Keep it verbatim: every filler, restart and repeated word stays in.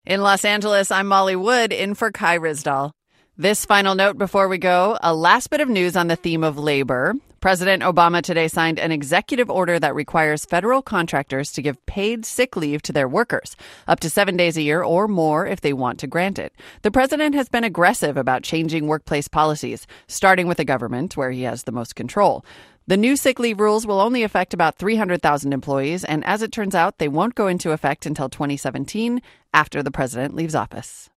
In Los Angeles, I'm Molly Wood, in for Kai Ryssdal. This final note before we go, a last bit of news on the theme of labor. President Obama today signed an executive order that requires federal contractors to give paid sick leave to their workers, up to seven days a year or more if they want to grant it. The president has been aggressive about changing workplace policies, starting with the government, where he has the most control. The new sick leave rules will only affect about three hundred thousand employees, and as it turns out, they won't go into effect until twenty seventeen, after the president leaves office.